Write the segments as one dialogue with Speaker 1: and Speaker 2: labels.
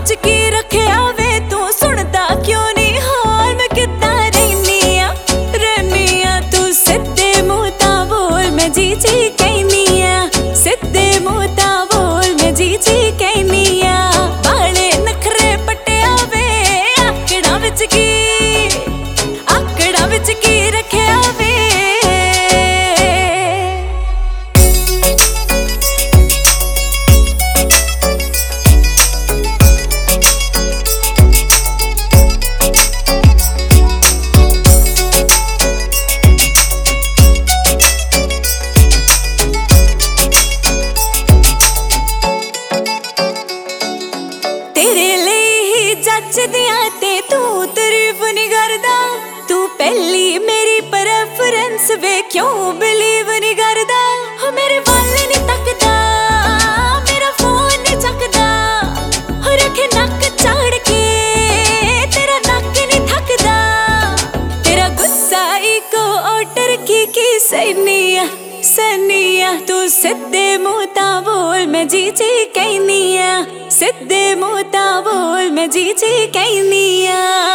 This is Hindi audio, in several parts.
Speaker 1: विच की रखिया वे तू सुनदा क्यों नहीं हाल मैं कितना रहनी आ तू सिद्धे मुंह ता बोल मैं जी जी कहनी आ सिद्धे मुंह ता बोल मैं जी जी कहनी आ बाले नखरे पटिया वे आकड़ा विच की रखिया वे ते तू तारीफ नहीं करदा तू पहली मेरी प्रेफरेंस वे क्यों बिलीव नहीं करदा हो मेरे वाल नहीं तकदा मेरा फोन नहीं चकदा हो रखे नक चाड़ के तेरा नक नहीं थकदा तेरा गुस्सा इको ऑर्डर की सनिया तू सिद्धे मुंह ता बोल मैं जी जी कहनी आ सिद्धे मुंह ता बोल मैं जी जी कहनी आ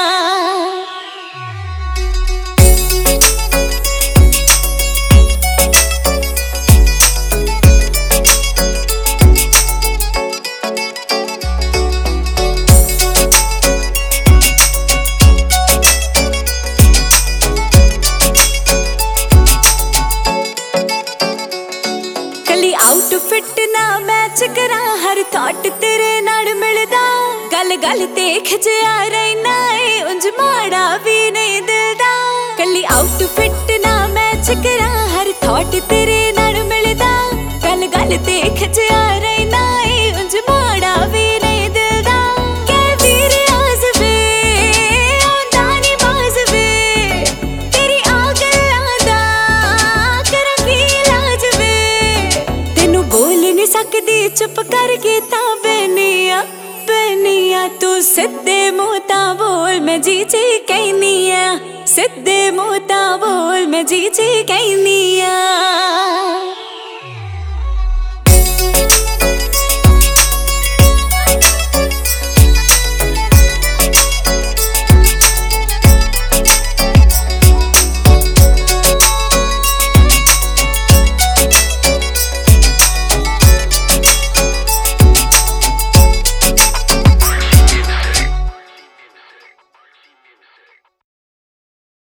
Speaker 1: आउटफिट ना मैच करा हर थॉट तेरे नाल मिलदा गल ते खिचिया रहना है उंज माड़ा भी नहीं दिलदा कली आउटफिट ना मैच करा हर थॉट तेरे नाल मिलदा गल ते खिचिया रहना है उंज माड़ा भी नहीं दिलदा कै वीर आज़वे आंदा नी बाज़वे तेरी आ गल्लां दा करा की इलाज वे तेनू बोल नहीं सकदी चुप करके ता बनिया तू सिद्धे मुंह ता बोल मैं जी जी कहनी आ सिद्धे मुंह ता बोल मैं जी जी कहनी आ